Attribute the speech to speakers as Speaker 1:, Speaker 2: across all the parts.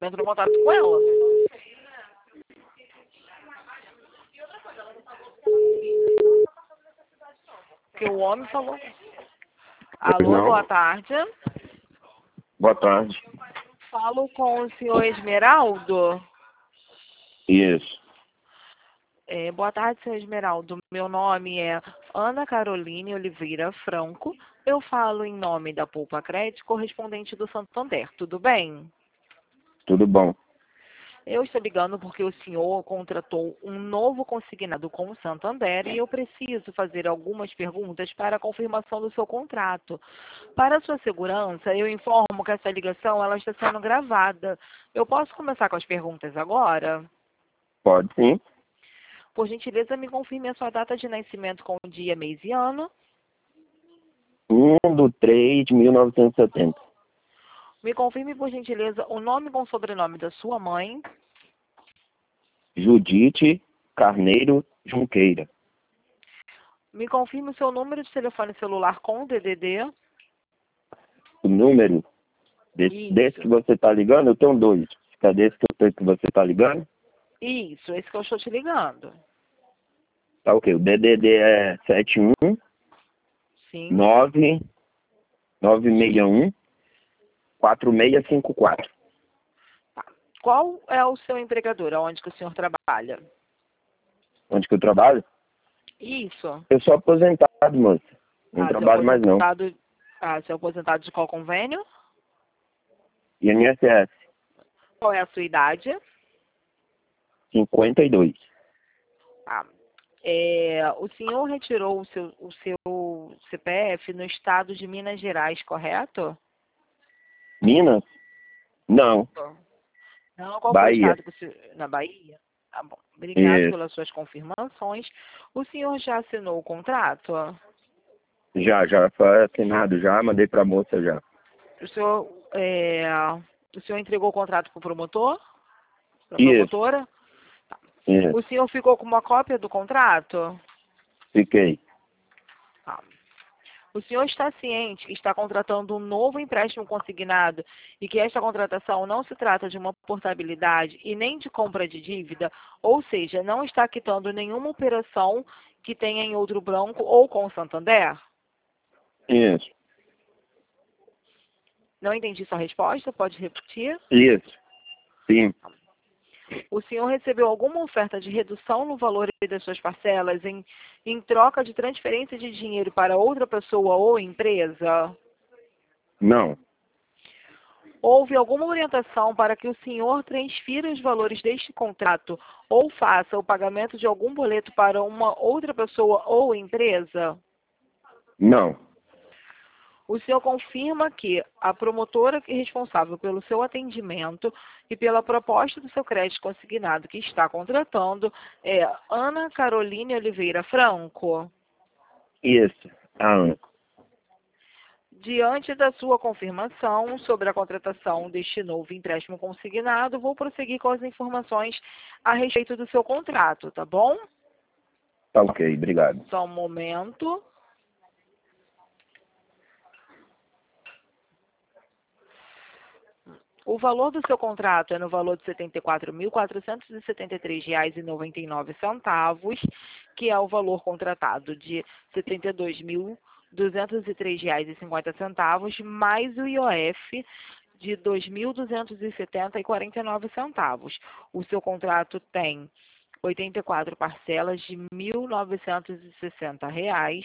Speaker 1: entrou em contato com ela. Que o homem falou. Alô,
Speaker 2: Não.
Speaker 1: boa tarde.
Speaker 2: Boa tarde.
Speaker 1: Falo com o senhor Esmeraldo.
Speaker 2: Isso.
Speaker 1: Boa tarde, senhor Esmeraldo. Meu nome é Ana Caroline Oliveira Franco. Eu falo em nome da Poupa Crédito, correspondente do Santander. Tudo bem?
Speaker 2: Tudo bom.
Speaker 1: Eu estou ligando porque o senhor contratou um novo consignado com o Santander e eu preciso fazer algumas perguntas para a confirmação do seu contrato. Para sua segurança, eu informo que essa ligação ela está sendo gravada. Eu posso começar com as perguntas agora?
Speaker 2: Pode sim.
Speaker 1: Por gentileza, me confirme a sua data de nascimento com o dia, mês e ano.
Speaker 2: 1/3/1970.
Speaker 1: Me confirme, por gentileza, o nome com sobrenome da sua mãe.
Speaker 2: Judite Carneiro Junqueira.
Speaker 1: Me confirme o seu número de telefone celular com o DDD.
Speaker 2: O número desse que você está ligando, eu tenho dois. Cadê esse que você está ligando?
Speaker 1: Isso, esse que eu estou te ligando.
Speaker 2: Tá ok. O DDD é 71
Speaker 1: Sim.
Speaker 2: 961 4654.
Speaker 1: Tá. Qual é o seu empregador? Aonde que o senhor trabalha?
Speaker 2: Onde que eu trabalho?
Speaker 1: Isso.
Speaker 2: Eu sou aposentado, moça. Não trabalho mais não.
Speaker 1: Seu aposentado de qual convênio?
Speaker 2: INSS.
Speaker 1: Qual é a sua idade?
Speaker 2: 52.
Speaker 1: Tá. O senhor retirou o seu CPF no estado de Minas Gerais, correto?
Speaker 2: Minas? Não.
Speaker 1: Não, qual foi o
Speaker 2: Bahia.
Speaker 1: estado que você... Na Bahia? Tá bom. Obrigado
Speaker 2: Isso.
Speaker 1: pelas suas confirmações. O senhor já assinou o contrato?
Speaker 2: Já foi assinado, já mandei pra moça já.
Speaker 1: O senhor entregou o contrato para o promotor? Para a
Speaker 2: Isso.
Speaker 1: promotora?
Speaker 2: Isso.
Speaker 1: O senhor ficou com uma cópia do contrato?
Speaker 2: Fiquei.
Speaker 1: Tá. O senhor está ciente que está contratando um novo empréstimo consignado e que esta contratação não se trata de uma portabilidade e nem de compra de dívida, ou seja, não está quitando nenhuma operação que tenha em outro banco ou com o Santander?
Speaker 2: Isso.
Speaker 1: Não entendi sua resposta, pode repetir?
Speaker 2: Isso. Sim.
Speaker 1: O senhor recebeu alguma oferta de redução no valor das suas parcelas em troca de transferência de dinheiro para outra pessoa ou empresa?
Speaker 2: Não.
Speaker 1: Houve alguma orientação para que o senhor transfira os valores deste contrato ou faça o pagamento de algum boleto para uma outra pessoa ou empresa?
Speaker 2: Não.
Speaker 1: O senhor confirma que a promotora responsável pelo seu atendimento e pela proposta do seu crédito consignado que está contratando é Ana Caroline Oliveira Franco?
Speaker 2: Isso. A Ana.
Speaker 1: Diante da sua confirmação sobre a contratação deste novo empréstimo consignado, vou prosseguir com as informações a respeito do seu contrato, tá bom?
Speaker 2: Tá ok, obrigado.
Speaker 1: Só um momento. O valor do seu contrato é no valor de R$ 74.473,99, que é o valor contratado de R$ 72.203,50, mais o IOF de R$ 2.270,49. O seu contrato tem 84 parcelas de R$ 1.960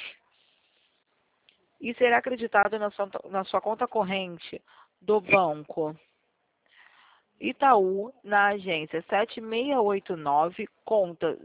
Speaker 1: e será acreditado na sua conta corrente do banco Itaú, na agência 7689, conta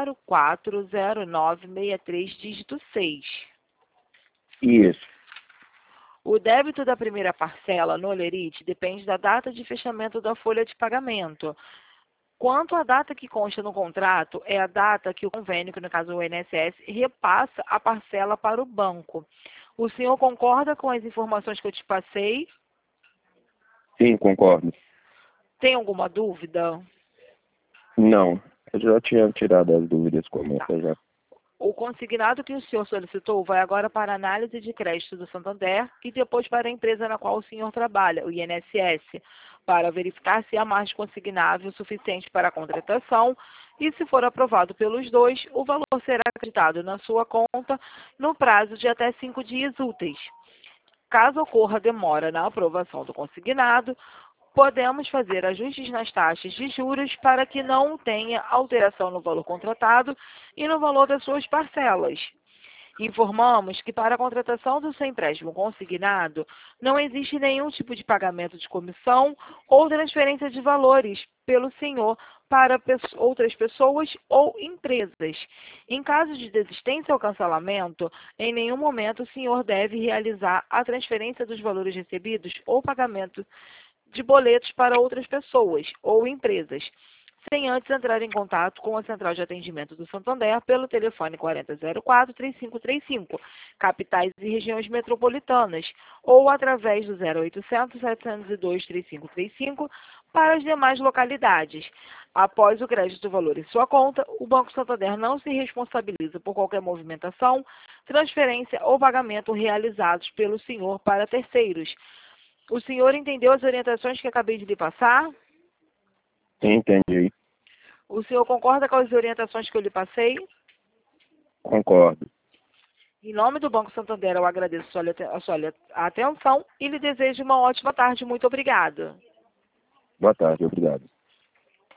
Speaker 1: 040963, dígito 6.
Speaker 2: Isso.
Speaker 1: O débito da primeira parcela no Olerite depende da data de fechamento da folha de pagamento. Quanto à data que consta no contrato, é a data que o convênio, que no caso o INSS, repassa a parcela para o banco. O senhor concorda com as informações que eu te passei?
Speaker 2: Sim, concordo.
Speaker 1: Tem alguma dúvida?
Speaker 2: Não. Eu já tinha tirado as dúvidas com a moça já.
Speaker 1: O consignado que o senhor solicitou vai agora para a análise de crédito do Santander e depois para a empresa na qual o senhor trabalha, o INSS, para verificar se há margem consignável suficiente para a contratação e, se for aprovado pelos dois, o valor será acreditado na sua conta no prazo de até 5 dias úteis. Caso ocorra demora na aprovação do consignado, podemos fazer ajustes nas taxas de juros para que não tenha alteração no valor contratado e no valor das suas parcelas. Informamos que para a contratação do seu empréstimo consignado, não existe nenhum tipo de pagamento de comissão ou transferência de valores pelo senhor para outras pessoas ou empresas. Em caso de desistência ou cancelamento, em nenhum momento o senhor deve realizar a transferência dos valores recebidos ou pagamento de boletos para outras pessoas ou empresas, sem antes entrar em contato com a Central de Atendimento do Santander pelo telefone 4004-3535, capitais e regiões metropolitanas, ou através do 0800-702-3535 para as demais localidades. Após o crédito do valor em sua conta, o Banco Santander não se responsabiliza por qualquer movimentação, transferência ou pagamento realizados pelo senhor para terceiros. O senhor entendeu as orientações que acabei de lhe passar?
Speaker 2: Sim, entendi.
Speaker 1: O senhor concorda com as orientações que eu lhe passei?
Speaker 2: Concordo.
Speaker 1: Em nome do Banco Santander, eu agradeço a sua atenção e lhe desejo uma ótima tarde. Muito obrigada.
Speaker 2: Boa tarde, obrigado.